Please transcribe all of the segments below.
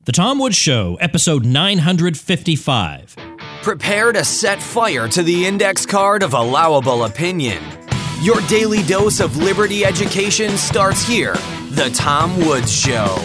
The Tom Woods Show, episode 955. Prepare to set fire to the index card of allowable opinion. Your daily dose of liberty education starts here. The Tom Woods Show.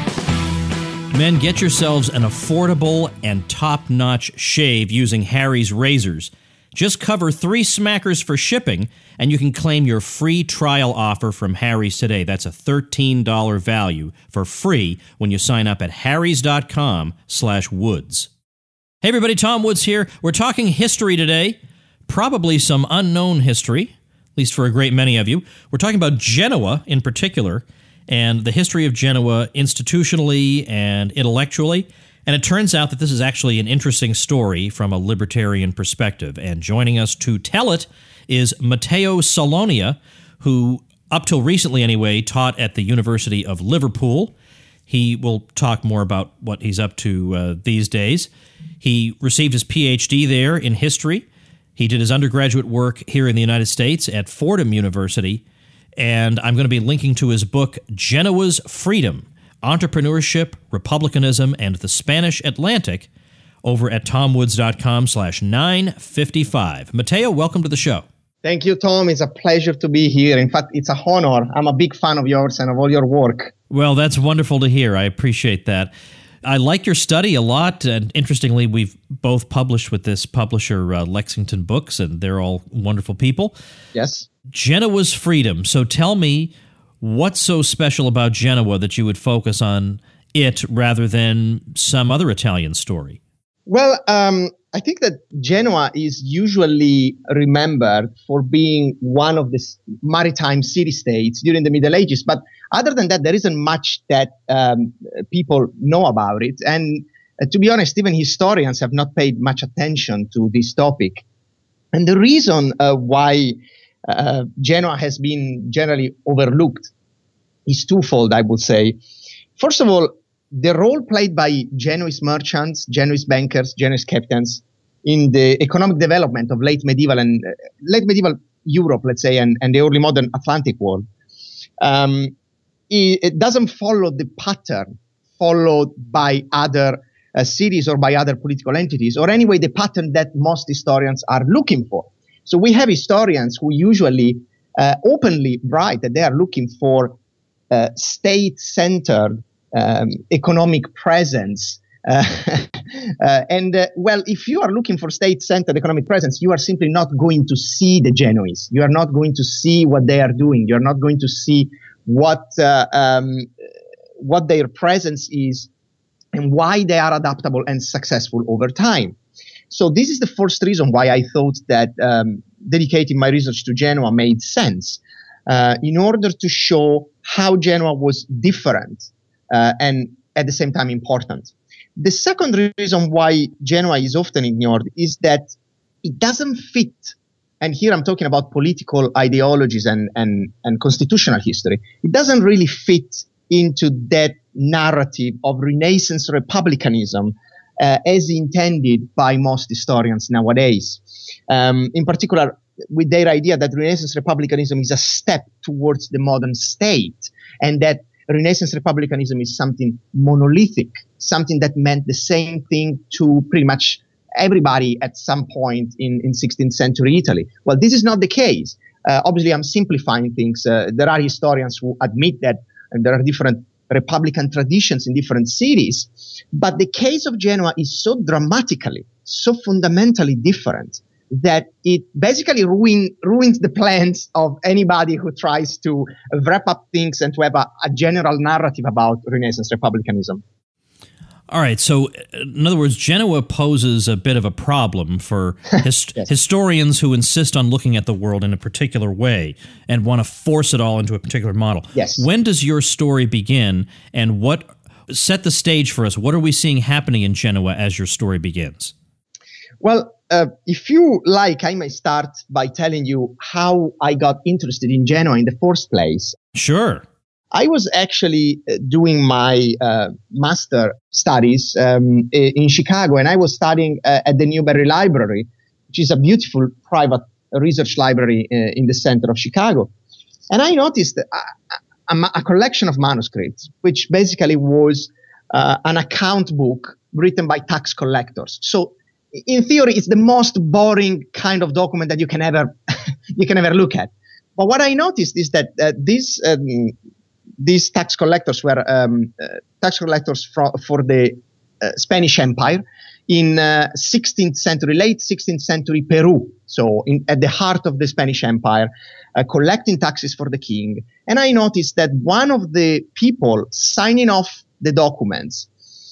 Men, get yourselves an affordable and top-notch shave using Harry's razors. Just cover 3 smackers for shipping, and you can claim your free trial offer from Harry's today. That's a $13 value for free when you sign up at harrys.com/woods. Hey everybody, Tom Woods here. We're talking history today, probably some unknown history, at least for a great many of you. We're talking about Genoa in particular, and the history of Genoa institutionally and intellectually. And it turns out that this is actually an interesting story from a libertarian perspective. And joining us to tell it is Matteo Salonia, who, up till recently anyway, taught at the University of Liverpool. He will talk more about what he's up to these days. He received his PhD there in history. He did his undergraduate work here in the United States at Fordham University. And I'm going to be linking to his book, Genoa's Freedom: Entrepreneurship, Republicanism, and the Spanish Atlantic, over at tomwoods.com/955. Matteo, welcome to the show. Thank you, Tom. It's a pleasure to be here. In fact, it's a honor. I'm a big fan of yours and of all your work. Well, that's wonderful to hear. I appreciate that. I like your study a lot, and interestingly, we've both published with this publisher, Lexington Books, and they're all wonderful people. Yes. Genoa's Freedom. So tell me, what's so special about Genoa that you would focus on it rather than some other Italian story? Well, I think that Genoa is usually remembered for being one of the maritime city-states during the Middle Ages. But other than that, there isn't much that people know about it. And to be honest, even historians have not paid much attention to this topic. And the reason why Genoa has been generally overlooked is twofold, I would say. First of all, the role played by Genoese merchants, Genoese bankers, Genoese captains in the economic development of late medieval Europe, let's say, and the early modern Atlantic world, it doesn't follow the pattern followed by other cities or by other political entities, or anyway, the pattern that most historians are looking for. So we have historians who usually openly write that they are looking for state-centered economic presence. Well, if you are looking for state-centered economic presence, you are simply not going to see the Genoese. You are not going to see what they are doing. You're not going to see what their presence is and why they are adaptable and successful over time. So this is the first reason why I thought that dedicating my research to Genoa made sense, in order to show how Genoa was different and at the same time important. The second reason why Genoa is often ignored is that it doesn't fit, and here I'm talking about political ideologies and constitutional history, it doesn't really fit into that narrative of Renaissance republicanism as intended by most historians nowadays. In particular, with their idea that Renaissance republicanism is a step towards the modern state, and that Renaissance republicanism is something monolithic, something that meant the same thing to pretty much everybody at some point in 16th century Italy. Well, this is not the case. Obviously, I'm simplifying things. There are historians who admit that there are different republican traditions in different cities, but the case of Genoa is so dramatically, so fundamentally different that it basically ruins the plans of anybody who tries to wrap up things and to have a general narrative about Renaissance republicanism. All right, so in other words, Genoa poses a bit of a problem for Yes. historians who insist on looking at the world in a particular way and want to force it all into a particular model. Yes. When does your story begin, and what set the stage for us? What are we seeing happening in Genoa as your story begins? Well, if you like, I may start by telling you how I got interested in Genoa in the first place. Sure. I was actually doing my master studies in Chicago, and I was studying at the Newberry Library, which is a beautiful private research library in the center of Chicago. And I noticed a collection of manuscripts, which basically was an account book written by tax collectors. So in theory, it's the most boring kind of document that you can ever look at. But what I noticed is that these tax collectors were tax collectors for the Spanish Empire in 16th century, late 16th century Peru. So at the heart of the Spanish Empire, collecting taxes for the king. And I noticed that one of the people signing off the documents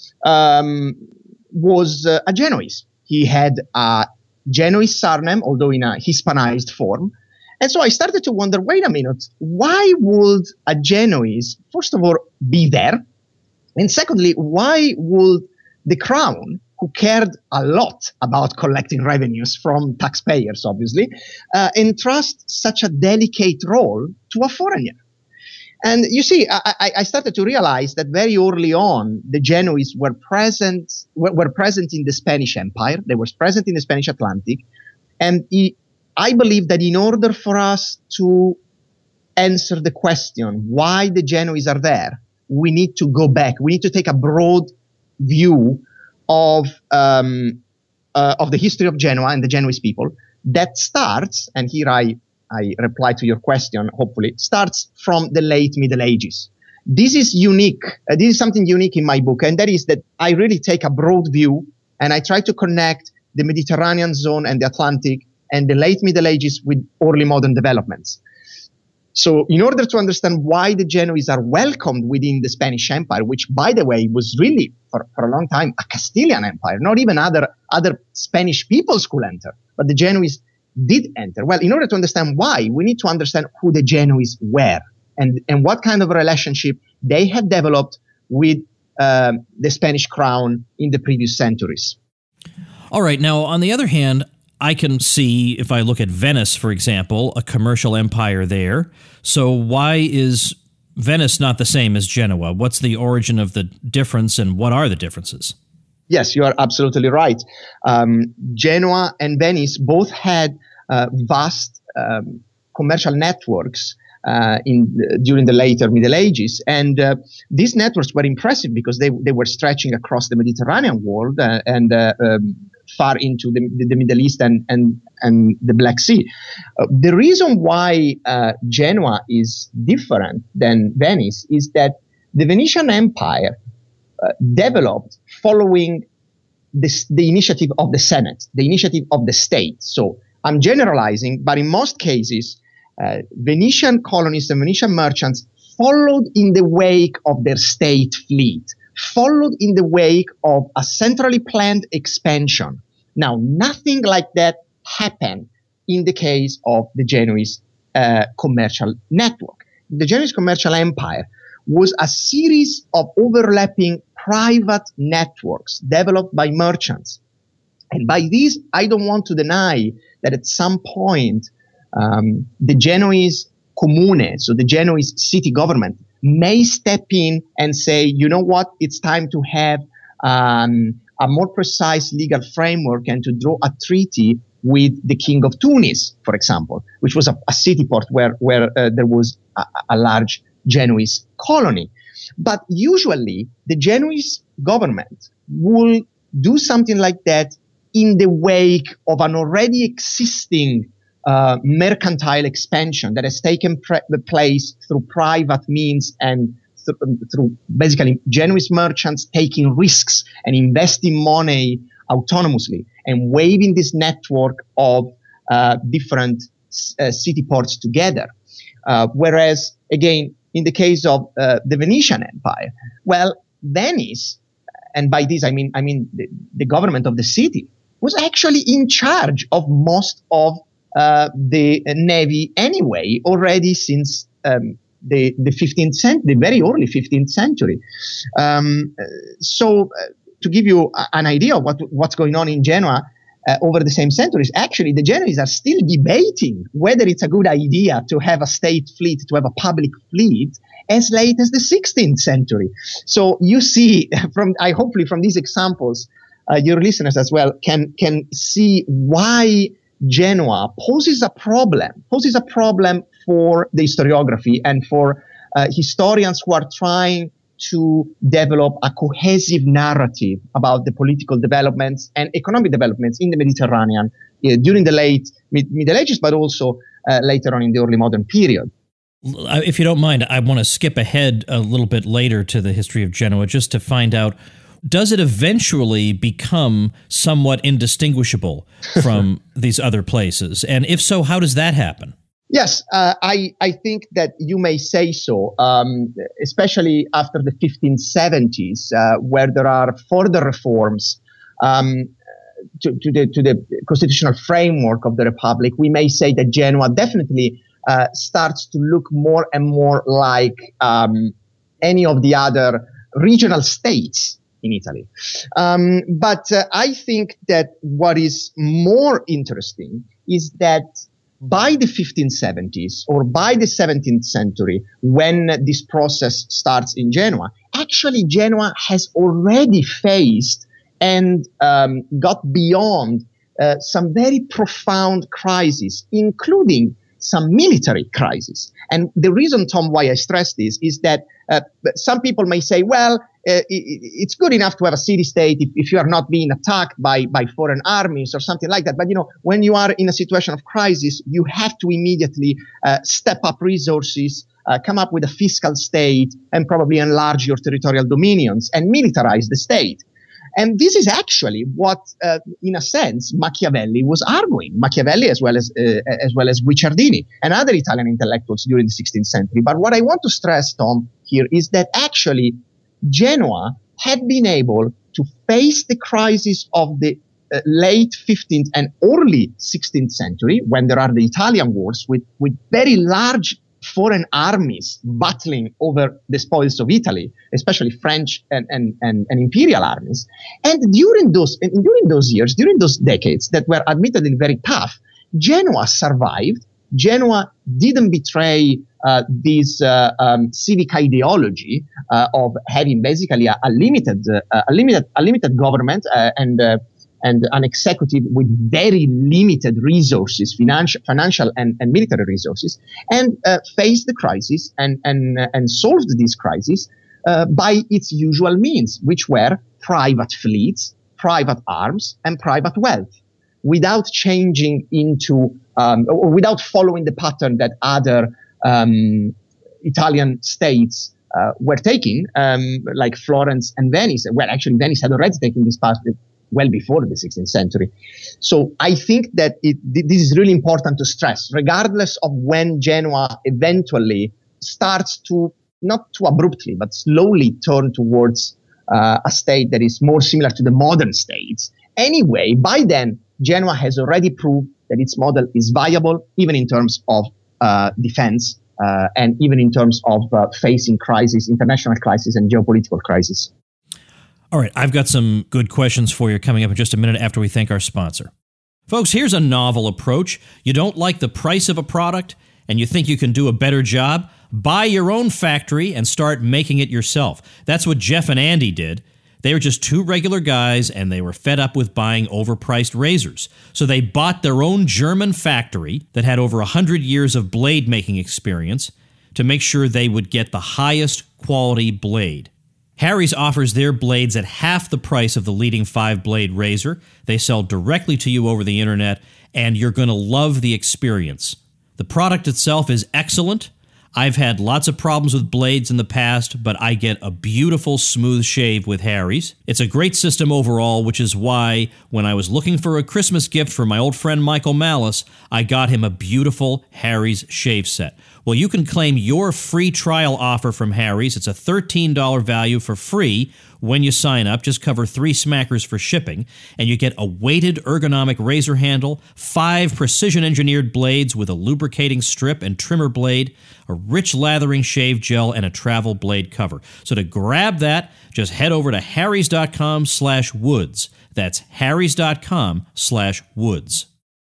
was a Genoese. He had a Genoese surname, although in a Hispanized form. And so I started to wonder, wait a minute, why would a Genoese, first of all, be there? And secondly, why would the crown, who cared a lot about collecting revenues from taxpayers, obviously, entrust such a delicate role to a foreigner? And you see, I started to realize that very early on, the Genoese were present in the Spanish Empire. They were present in the Spanish Atlantic. And I believe that in order for us to answer the question why the Genoese are there, we need to go back. We need to take a broad view of the history of Genoa and the Genoese people that starts, and here I reply to your question, hopefully, starts from the late Middle Ages. This is unique. This is something unique in my book, and that is that I really take a broad view and I try to connect the Mediterranean zone and the Atlantic and the late Middle Ages with early modern developments. So in order to understand why the Genoese are welcomed within the Spanish Empire, which, by the way, was really, for a long time, a Castilian empire, not even other Spanish peoples could enter, but the Genoese did enter. Well, in order to understand why, we need to understand who the Genoese were and what kind of a relationship they had developed with the Spanish crown in the previous centuries. All right. Now, on the other hand, I can see, if I look at Venice, for example, a commercial empire there. So why is Venice not the same as Genoa? What's the origin of the difference, and what are the differences? Yes, you are absolutely right. Genoa and Venice both had vast commercial networks during the later Middle Ages. And these networks were impressive because they were stretching across the Mediterranean world and far into the Middle East and the Black Sea. The reason why Genoa is different than Venice is that the Venetian Empire developed following the initiative of the Senate, the initiative of the state. So I'm generalizing, but in most cases, Venetian colonists and Venetian merchants followed in the wake of their state fleet, followed in the wake of a centrally planned expansion. Now, nothing like that happened in the case of the Genoese commercial network. The Genoese commercial empire was a series of overlapping private networks developed by merchants. And by this, I don't want to deny that at some point, the Genoese comune, so the Genoese city government, may step in and say, you know what, it's time to have a more precise legal framework and to draw a treaty with the king of Tunis, for example, which was a city port where there was a large Genoese colony. But usually the Genoese government will do something like that in the wake of an already existing mercantile expansion that has taken place through private means and through basically Genoese merchants taking risks and investing money autonomously and waving this network of different city ports together. Whereas, again, in the case of the Venetian Empire, well, Venice, and by this I mean the government of the city, was actually in charge of most of the navy anyway, already since the 15th century, the very early 15th century. So to give you an idea of what's going on in Genoa over the same centuries, actually the Genoese are still debating whether it's a good idea to have a state fleet, to have a public fleet, as late as the 16th century. So you see, hopefully from these examples, your listeners as well can see why Genoa poses a problem for the historiography and for historians who are trying to develop a cohesive narrative about the political developments and economic developments in the Mediterranean during the late Middle Ages, but also later on in the early modern period. If you don't mind, I want to skip ahead a little bit later to the history of Genoa just to find out, does it eventually become somewhat indistinguishable from these other places? And if so, how does that happen? Yes, I think that you may say so, especially after the 1570s, where there are further reforms to the constitutional framework of the Republic. We may say that Genoa definitely starts to look more and more like any of the other regional states in Italy. But I think that what is more interesting is that by the 1570s or by the 17th century, when this process starts in Genoa, actually Genoa has already faced and got beyond some very profound crises, including some military crises. And the reason, Tom, why I stress this is that some people may say, well, it's good enough to have a city-state if you are not being attacked by foreign armies or something like that. But, when you are in a situation of crisis, you have to immediately step up resources, come up with a fiscal state, and probably enlarge your territorial dominions and militarize the state. And this is actually what, in a sense, Machiavelli was arguing. Machiavelli, as well as Guicciardini and other Italian intellectuals during the 16th century. But what I want to stress, Tom, here is that actually Genoa had been able to face the crisis of the late 15th and early 16th century, when there are the Italian wars with very large foreign armies battling over the spoils of Italy, especially French and imperial armies. And during those years, during those decades that were admittedly very tough, Genoa survived. Genoa didn't betray this civic ideology of having basically a limited government and an executive with very limited resources, financial and military resources, and faced the crisis and solved this crisis by its usual means, which were private fleets, private arms, and private wealth, without changing into or without following the pattern that other Italian states were taking, like Florence and Venice. Well, actually, Venice had already taken this path well before the 16th century. So I think that this is really important to stress, regardless of when Genoa eventually starts to, not too abruptly, but slowly turn towards a state that is more similar to the modern states. Anyway, by then, Genoa has already proved that its model is viable, even in terms of defense, and even in terms of facing crisis, international crisis, and geopolitical crisis. All right, I've got some good questions for you coming up in just a minute after we thank our sponsor. Folks, here's a novel approach. You don't like the price of a product and you think you can do a better job? Buy your own factory and start making it yourself. That's what Jeff and Andy did. They were just two regular guys and they were fed up with buying overpriced razors. So they bought their own German factory that had over 100 years of blade making experience to make sure they would get the highest quality blade. Harry's offers their blades at half the price of the leading 5-blade razor. They sell directly to you over the internet, and you're going to love the experience. The product itself is excellent. I've had lots of problems with blades in the past, but I get a beautiful, smooth shave with Harry's. It's a great system overall, which is why when I was looking for a Christmas gift for my old friend Michael Malice, I got him a beautiful Harry's shave set. Well, you can claim your free trial offer from Harry's. It's a $13 value for free when you sign up. Just cover 3 smackers for shipping, and you get a weighted ergonomic razor handle, 5 precision-engineered blades with a lubricating strip and trimmer blade, a rich lathering shave gel, and a travel blade cover. So to grab that, just head over to harrys.com/woods. That's harrys.com/woods.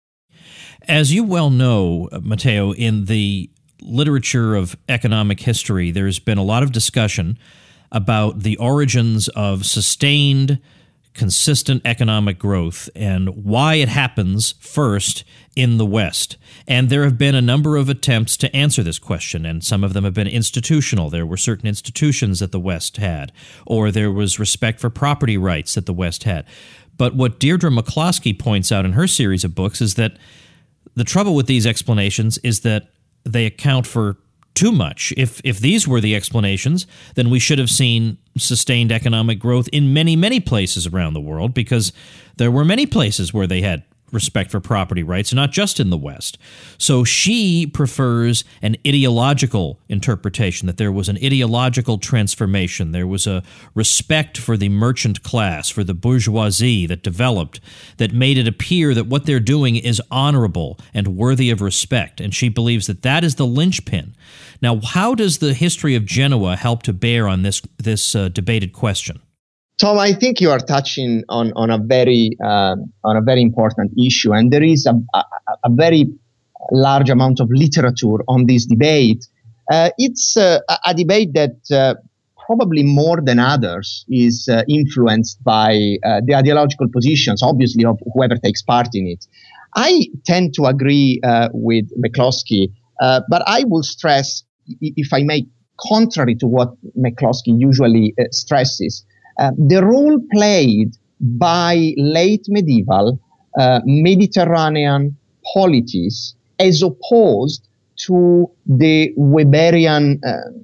As you well know, Matteo, in the literature of economic history, there's been a lot of discussion about the origins of sustained consistent economic growth and why it happens first in the West. And there have been a number of attempts to answer this question, and some of them have been institutional. There were certain institutions that the West had, or there was respect for property rights that the West had. But what Deirdre McCloskey points out in her series of books is that the trouble with these explanations is that they account for too much. If these were the explanations, then we should have seen sustained economic growth in many, many places around the world, because there were many places where they had respect for property rights, not just in the West. So she prefers an ideological interpretation, that there was an ideological transformation. There was a respect for the merchant class, for the bourgeoisie that developed, that made it appear that what they're doing is honorable and worthy of respect. And she believes that that is the linchpin. Now, how does the history of Genoa help to bear on this debated question? Tom, I think you are touching on a very important issue, and there is a very large amount of literature on this debate. It's a debate that probably more than others is influenced by the ideological positions, obviously, of whoever takes part in it. I tend to agree with McCloskey, but I will stress, if I may, contrary to what McCloskey usually stresses, the role played by late medieval Mediterranean polities as opposed to the Weberian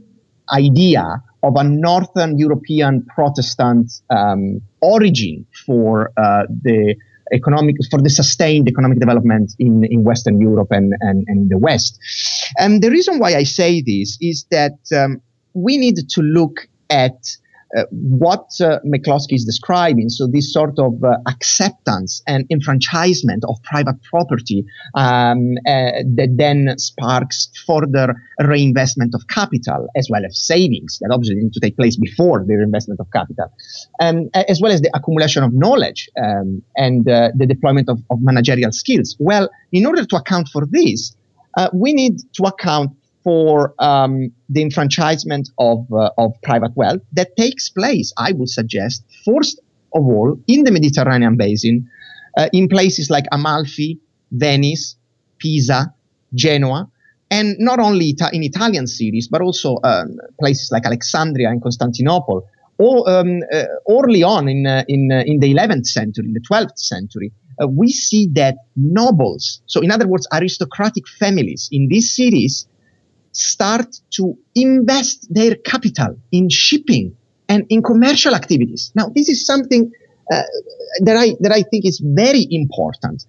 idea of a Northern European Protestant origin for the sustained economic development in Western Europe and in the West. And the reason why I say this is that we need to look at what McCloskey is describing, so this sort of acceptance and enfranchisement of private property that then sparks further reinvestment of capital, as well as savings that obviously need to take place before the reinvestment of capital, as well as the accumulation of knowledge and the deployment of managerial skills. Well, in order to account for this, we need to account for the enfranchisement of private wealth that takes place, I would suggest, first of all, in the Mediterranean basin, in places like Amalfi, Venice, Pisa, Genoa, and not only in Italian cities, but also places like Alexandria and Constantinople, or early on in the 11th century, in the 12th century. We see that nobles, so in other words, aristocratic families in these cities, start to invest their capital in shipping and in commercial activities. Now, this is something that I think is very important.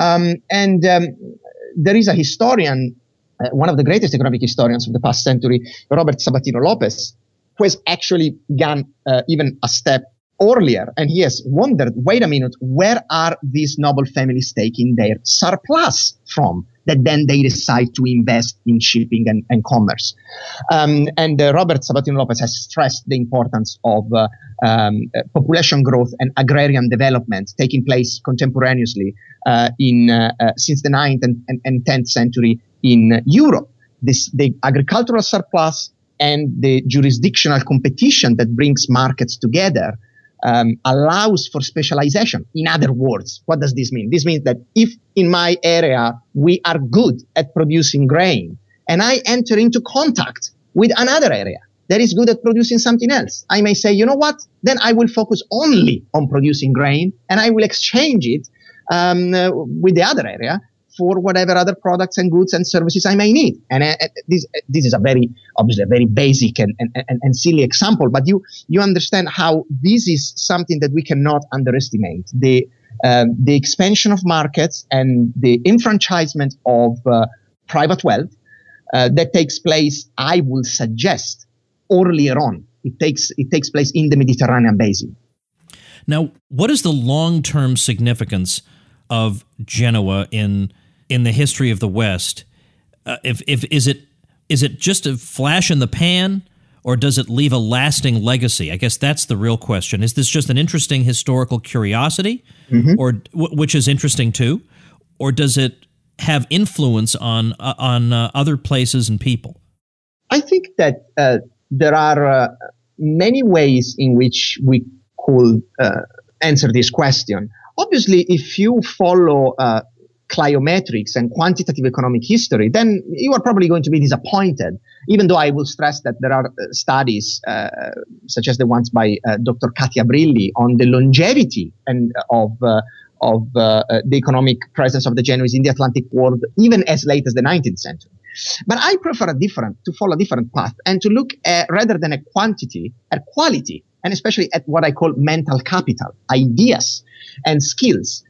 There is a historian, one of the greatest economic historians of the past century, Robert Sabatino Lopez, who has actually gone even a step earlier, and he has wondered, wait a minute, where are these noble families taking their surplus from that then they decide to invest in shipping and commerce? Robert Sabatino Lopez has stressed the importance of population growth and agrarian development taking place contemporaneously since the 9th and 10th century in Europe. The agricultural surplus and the jurisdictional competition that brings markets together allows for specialization. In other words, what does this mean? This means that if in my area we are good at producing grain and I enter into contact with another area that is good at producing something else, I may say, you know what, then I will focus only on producing grain and I will exchange it with the other area for whatever other products and goods and services I may need. And this is obviously a very basic and silly example, but you understand how this is something that we cannot underestimate. The expansion of markets and the enfranchisement of private wealth that takes place, I will suggest, earlier on. It takes place in the Mediterranean basin. Now, what is the long-term significance of Genoa in the history of the West? Is it just a flash in the pan, or does it leave a lasting legacy? I guess that's the real question. Is this just an interesting historical curiosity, or which is interesting too, or does it have influence on other places and people? I think that there are many ways in which we could answer this question. Obviously, if you follow cliometrics and quantitative economic history, then you are probably going to be disappointed, even though I will stress that there are studies, such as the ones by Dr. Katia Brilli on the longevity and of the economic presence of the Genoese in the Atlantic world, even as late as the 19th century. But I prefer to follow a different path and to look at, rather than at quantity, at quality, and especially at what I call mental capital, ideas and skills.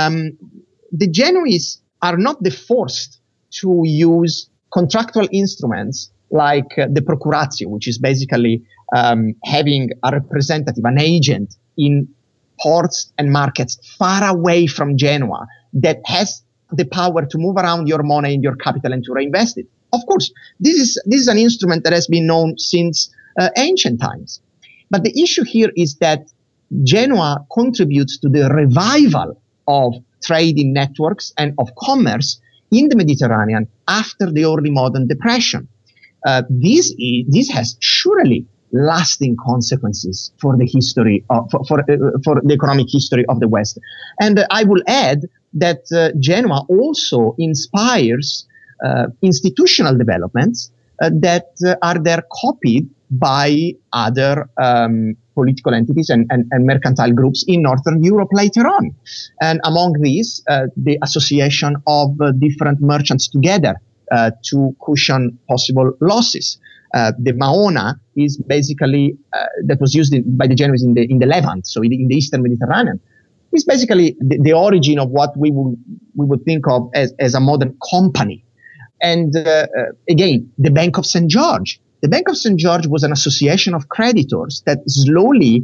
The Genoese are not forced to use contractual instruments like the procuratio, which is basically having a representative, an agent in ports and markets far away from Genoa that has the power to move around your money and your capital and to reinvest it. Of course, this is an instrument that has been known since ancient times. But the issue here is that Genoa contributes to the revival of trading networks and of commerce in the Mediterranean after the early modern depression. This has surely lasting consequences for the history for the economic history of the West. And I will add that Genoa also inspires institutional developments that are there copied by other political entities and mercantile groups in Northern Europe later on. And among these, the association of different merchants together to cushion possible losses. The Maona is basically, that was used by the Genoese in the Levant, so in the Eastern Mediterranean, is basically the origin of what we would think of as a modern company. And again, the Bank of St. George. The Bank of St. George was an association of creditors that slowly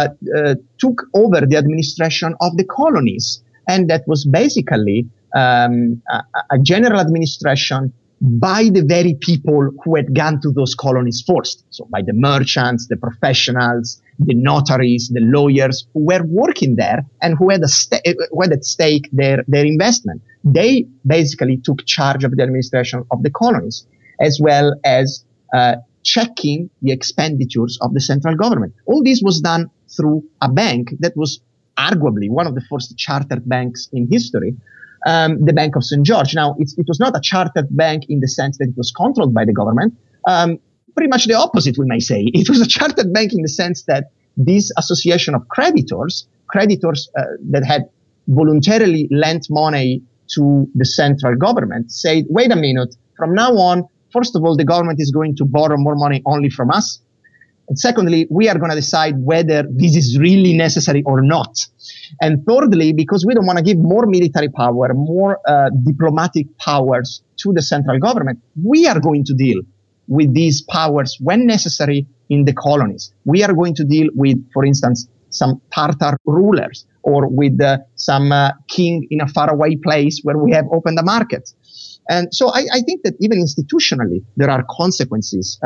took over the administration of the colonies. And that was basically a general administration by the very people who had gone to those colonies first. So by the merchants, the professionals, the notaries, the lawyers who were working there and who had at stake their investment. They basically took charge of the administration of the colonies, as well as checking the expenditures of the central government. All this was done through a bank that was arguably one of the first chartered banks in history, the Bank of St. George. Now, it was not a chartered bank in the sense that it was controlled by the government. Pretty much the opposite, we may say. It was a chartered bank in the sense that this association of creditors that had voluntarily lent money to the central government, said, wait a minute, from now on, first of all, the government is going to borrow more money only from us. And secondly, we are going to decide whether this is really necessary or not. And thirdly, because we don't want to give more military power, more diplomatic powers to the central government, we are going to deal with these powers when necessary in the colonies. We are going to deal with, for instance, some Tartar rulers or with some king in a faraway place where we have opened the market. And so I think that even institutionally, there are consequences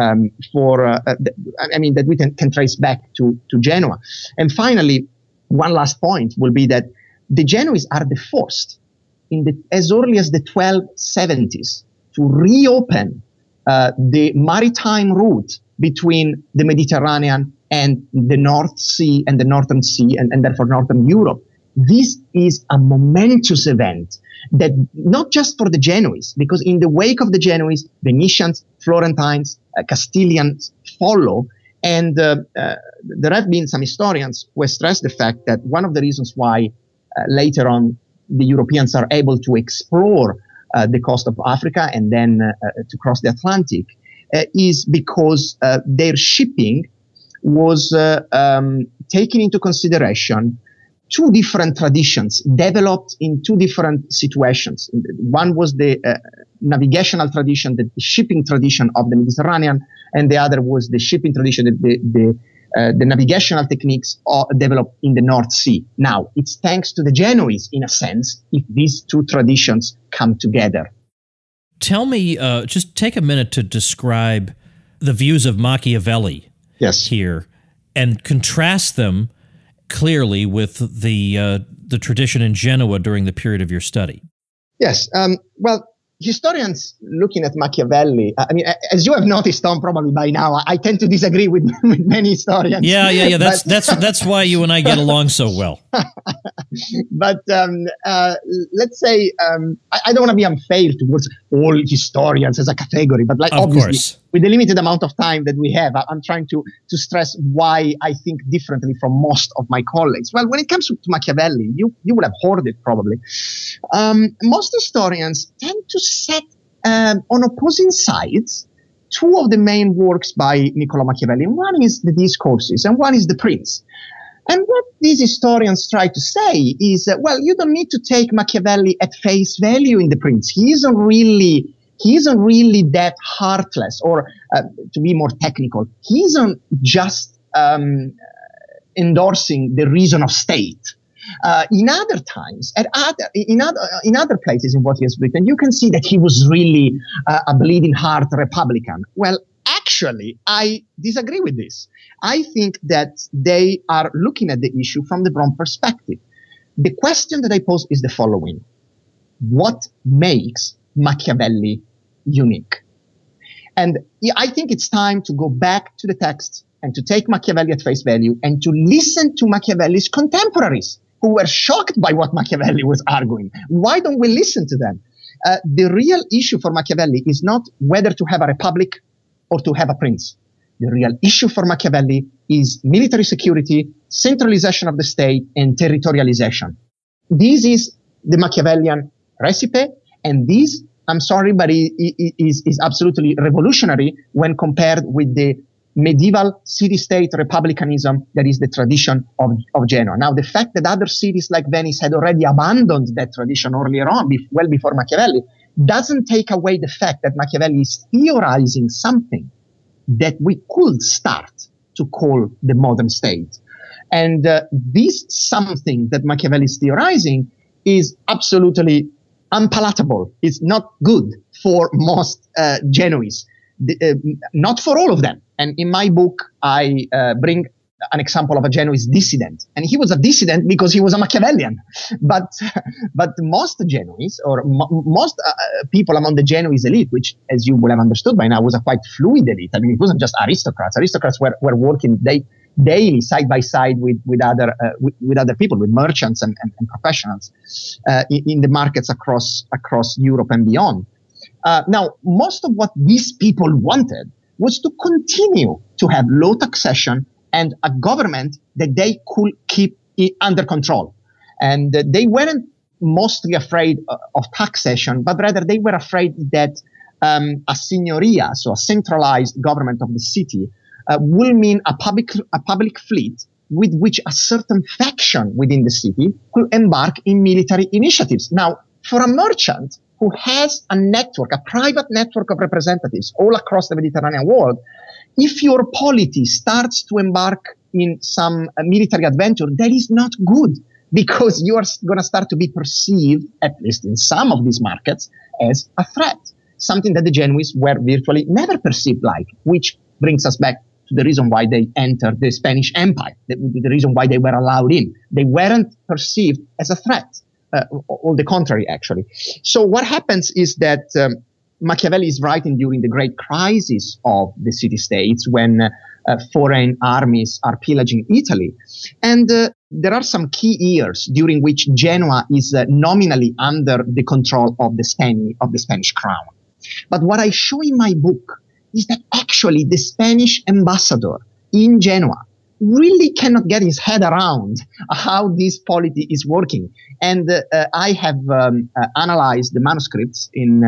that we can trace back to Genoa. And finally, one last point will be that the Genoese are the first, as early as the 1270s, to reopen the maritime route between the Mediterranean and the North Sea and the Northern Sea and therefore Northern Europe. This is a momentous event that not just for the Genoese, because in the wake of the Genoese, Venetians, Florentines, Castilians follow. And there have been some historians who have stressed the fact that one of the reasons why later on the Europeans are able to explore the coast of Africa and then to cross the Atlantic is because their shipping was taking into consideration two different traditions developed in two different situations. One was the navigational tradition, the shipping tradition of the Mediterranean, and the other was the shipping tradition, the navigational techniques developed in the North Sea. Now, it's thanks to the Genoese, in a sense, if these two traditions come together. Tell me, just take a minute to describe the views of Machiavelli here and contrast them clearly with the tradition in Genoa during the period of your study. Yes. Well, historians looking at Machiavelli, I mean, as you have noticed, Tom, probably by now, I tend to disagree with many historians. Yeah. That's why you and I get along so well. But let's say I don't want to be unfair towards all historians as a category, but like, obviously, with the limited amount of time that we have, I'm trying to stress why I think differently from most of my colleagues. Well, when it comes to Machiavelli, you will have heard it probably. Most historians tend to set on opposing sides two of the main works by Niccolò Machiavelli. One is the Discourses and one is the Prince. And what these historians try to say is, well, you don't need to take Machiavelli at face value in the Prince. He isn't really that heartless, or to be more technical, he isn't just endorsing the reason of state. In other times, in other places in what he has written, you can see that he was really a bleeding heart Republican. Well, actually, I disagree with this. I think that they are looking at the issue from the wrong perspective. The question that I pose is the following: what makes Machiavelli unique? And I think it's time to go back to the text and to take Machiavelli at face value and to listen to Machiavelli's contemporaries, who were shocked by what Machiavelli was arguing. Why don't we listen to them? The real issue for Machiavelli is not whether to have a republic or to have a prince. The real issue for Machiavelli is military security, centralization of the state, and territorialization. This is the Machiavellian recipe, and this, I'm sorry, but it is absolutely revolutionary when compared with the medieval city-state republicanism that is the tradition of Genoa. Now, the fact that other cities like Venice had already abandoned that tradition earlier on, well before Machiavelli, doesn't take away the fact that Machiavelli is theorizing something that we could start to call the modern state. And this something that Machiavelli is theorizing is absolutely unpalatable. It's not good for most Genoese, not for all of them. And in my book, I bring an example of a Genoese dissident. And he was a dissident because he was a Machiavellian. But most Genoese, or most people among the Genoese elite, which, as you will have understood by now, was a quite fluid elite. I mean, it wasn't just aristocrats. Aristocrats were working daily side by side with other people, with merchants and professionals in the markets across Europe and beyond. Now, most of what these people wanted was to continue to have low taxation and a government that they could keep under control. And they weren't mostly afraid of taxation, but rather they were afraid that a signoria, so a centralized government of the city, will mean a public fleet with which a certain faction within the city could embark in military initiatives. Now, for a merchant who has a network, a private network of representatives all across the Mediterranean world, if your polity starts to embark in some military adventure, that is not good, because you are going to start to be perceived, at least in some of these markets, as a threat, something that the Genoese were virtually never perceived like, which brings us back to the reason why they entered the Spanish Empire, the reason why they were allowed in. They weren't perceived as a threat. On the contrary, actually. So what happens is that Machiavelli is writing during the great crisis of the city-states when foreign armies are pillaging Italy. And there are some key years during which Genoa is nominally under the control of the Spanish crown. But what I show in my book is that actually the Spanish ambassador in Genoa really cannot get his head around how this polity is working. And I have analyzed the manuscripts in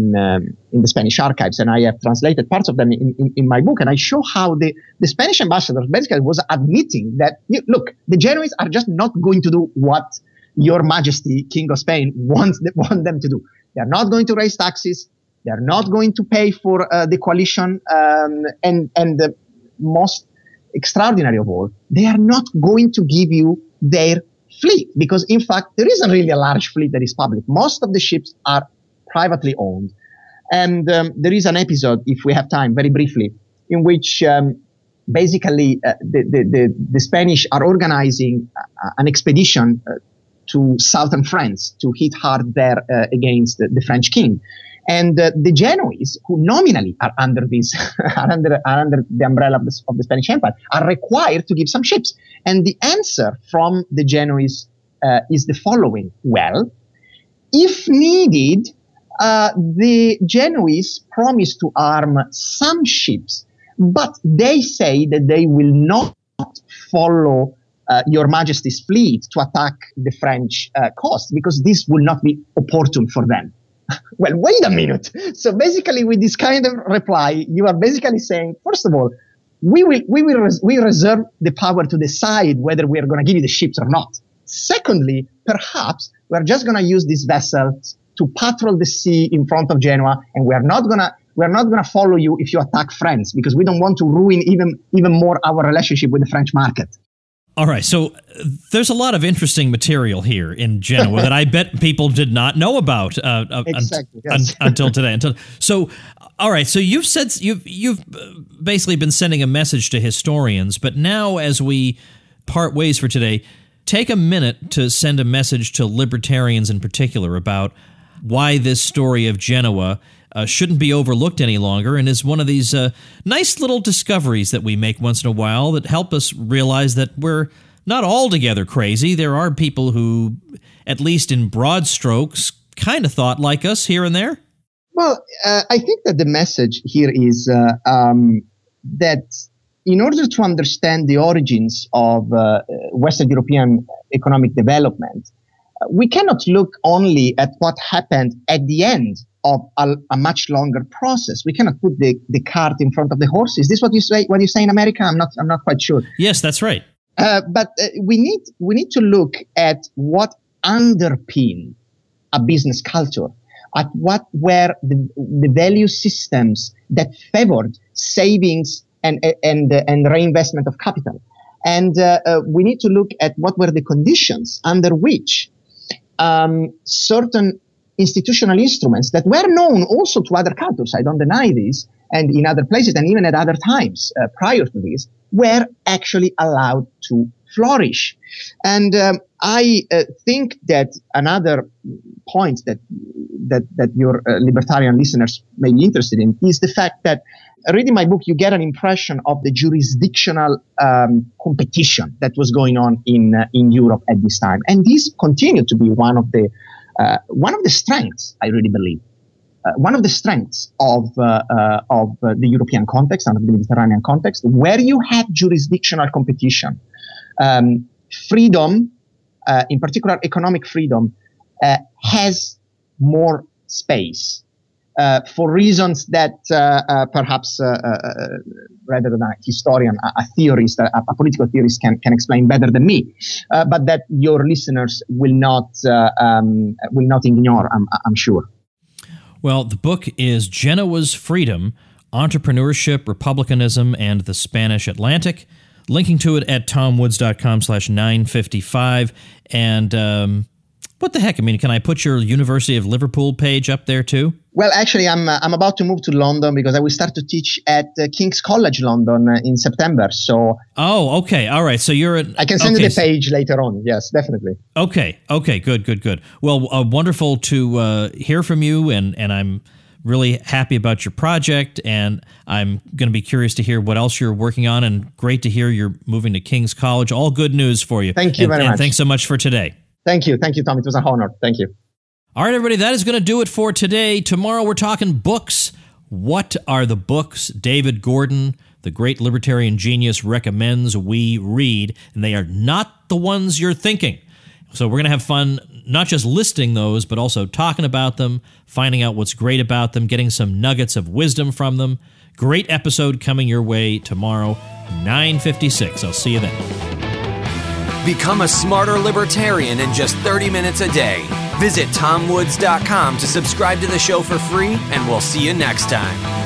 the Spanish archives, and I have translated parts of them in my book. And I show how the Spanish ambassador basically was admitting that, look, the Genoese are just not going to do what Your Majesty, King of Spain, want them to do. They are not going to raise taxes. They are not going to pay for the coalition. And the most extraordinary of all, they are not going to give you their fleet, because in fact there isn't really a large fleet that is public. Most of the ships are privately owned. And there is an episode, if we have time, very briefly, in which basically the Spanish are organizing an expedition to southern France to hit hard there against the French king. And the Genoese, who nominally are under this, are under the umbrella of the Spanish Empire, are required to give some ships. And the answer from the Genoese is the following: well, if needed, the Genoese promise to arm some ships, but they say that they will not follow Your Majesty's fleet to attack the French coast, because this will not be opportune for them. Well, wait a minute. So basically, with this kind of reply, you are basically saying, first of all, we reserve the power to decide whether we are going to give you the ships or not. Secondly, perhaps we're just going to use these vessels to patrol the sea in front of Genoa, and we're not gonna follow you if you attack France, because we don't want to ruin even more our relationship with the French market. All right, so there's a lot of interesting material here in Genoa that I bet people did not know about exactly, yes. Until today. So, all right, so you've basically been sending a message to historians, but now as we part ways for today, take a minute to send a message to libertarians in particular about why this story of Genoa shouldn't be overlooked any longer, and is one of these nice little discoveries that we make once in a while that help us realize that we're not altogether crazy. There are people who, at least in broad strokes, kind of thought like us here and there. Well, I think that the message here is that in order to understand the origins of Western European economic development, we cannot look only at what happened at the end of a much longer process. We cannot put the cart in front of the horse. Is this what you say? What you say in America? I'm not quite sure. Yes, that's right. But we need to look at what underpinned a business culture, at what were the value systems that favored savings and reinvestment of capital, and we need to look at what were the conditions under which certain institutional instruments that were known also to other cultures, I don't deny this, and in other places and even at other times prior to this, were actually allowed to flourish. And I think that another point that your libertarian listeners may be interested in is the fact that reading my book, you get an impression of the jurisdictional competition that was going on in Europe at this time, and this continued to be one of the strengths, I really believe, one of the strengths of the European context and of the Mediterranean context, where you have jurisdictional competition, freedom, in particular economic freedom, has more space. For reasons that perhaps rather than a historian, a theorist, a political theorist can explain better than me, but that your listeners will not ignore, I'm sure. Well, the book is Genoa's Freedom, Entrepreneurship, Republicanism, and the Spanish Atlantic. Linking to it at tomwoods.com/955. And what the heck? I mean, can I put your University of Liverpool page up there too? Well, actually, I'm about to move to London because I will start to teach at King's College London in September. So. Oh, okay, all right. So you're at. I can send you the page later on. Yes, definitely. Okay, good. Well, wonderful to hear from you, and I'm really happy about your project, and I'm going to be curious to hear what else you're working on. And great to hear you're moving to King's College. All good news for you. Thank you very much. And thanks so much for today. Thank you, Tom. It was an honor. Thank you. All right, everybody, that is going to do it for today. Tomorrow we're talking books. What are the books David Gordon, the great libertarian genius, recommends we read? And they are not the ones you're thinking. So we're going to have fun not just listing those, but also talking about them, finding out what's great about them, getting some nuggets of wisdom from them. Great episode coming your way tomorrow, 9:56. I'll see you then. Become a smarter libertarian in just 30 minutes a day. Visit tomwoods.com to subscribe to the show for free, and we'll see you next time.